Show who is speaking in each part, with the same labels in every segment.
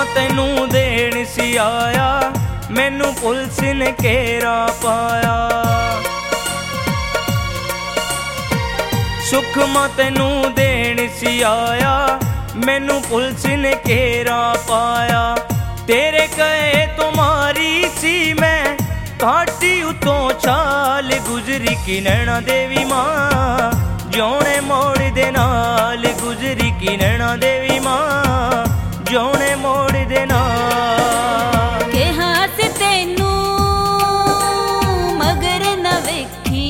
Speaker 1: मां तैनू देण सी आया, मैनू पुलिस ने घेरा पाया। सुख मां तैनू देण सी आया, मैनू पुलिस ने घेरा पाया। तेरे कहे तुम्हारी सी मैं घाटी उतों छाल गुजरी की नैना देवी मां, जौने मोड़ दे नाल गुजरी की नैना देवी मां, जौने मोड़ दे नाल।
Speaker 2: कहा से तैनू मगर न वेखी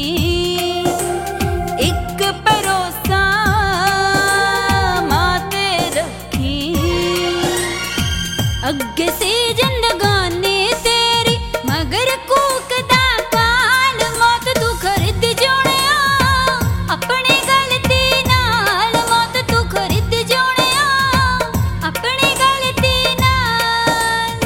Speaker 2: एक भरोसा मां ते रखी, अगे से जिंदगानी तेरी मगर कूकदा काल, मौत तू खरीद जोड़िया अपनी गलती नाल, मौत तू खरीद जोड़िया अपनी गलती नाल।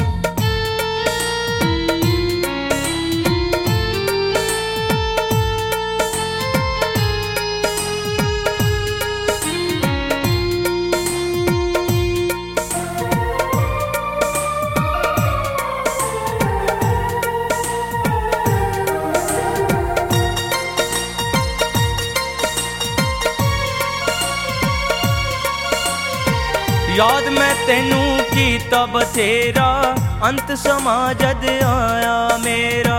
Speaker 1: याद मैं तेनू कीता बथेरा, अंत समा जद आया मेरा।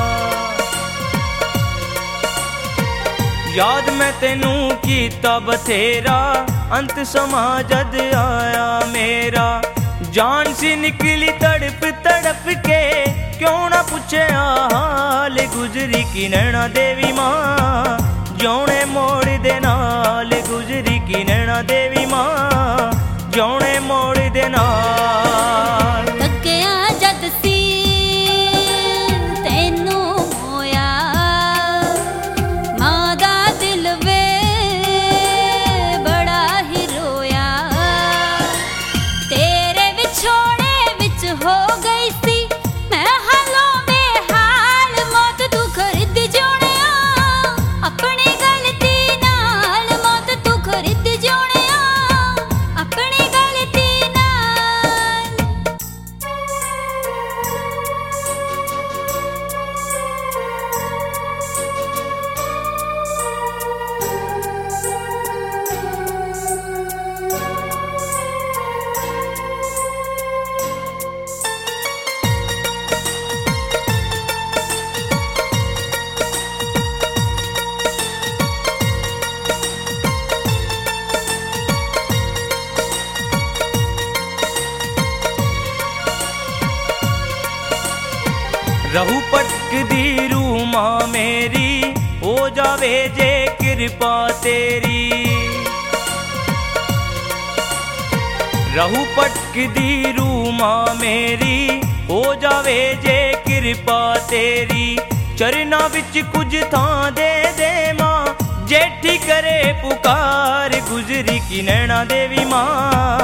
Speaker 1: याद मैं तेनू कीता बथेरा, अंत समा जद आया मेरा। जान सी निकली तड़प तड़प के, क्यों ना पूछे हाल गुजरी की नैना देवी मां, जौने मोड़ दे नाल गुजरी की नैना देवी मां, जौने मोड़ दे नाल।
Speaker 2: तकिया जद सी तैनू मोया, मां दा दिल वे बड़ा ही रोया। तेरे विछोड़े विच हो गई सी मैं हालों बेहाल, मौत तू खरीद जोड़िया अपनी गलती नाल, मौत तू खरीद जोड़िया अपनी गलती नाल।
Speaker 1: रहू पटकदी रूह मां मेरी, हो जावे जे कृपा तेरी। रहू पटकदी रूह मां मेरी, हो जावे जे कृपा तेरी। चरना विच कुछ थां दे दे मां, जेठी करे पुकार गुजरी की नैना देवी मां,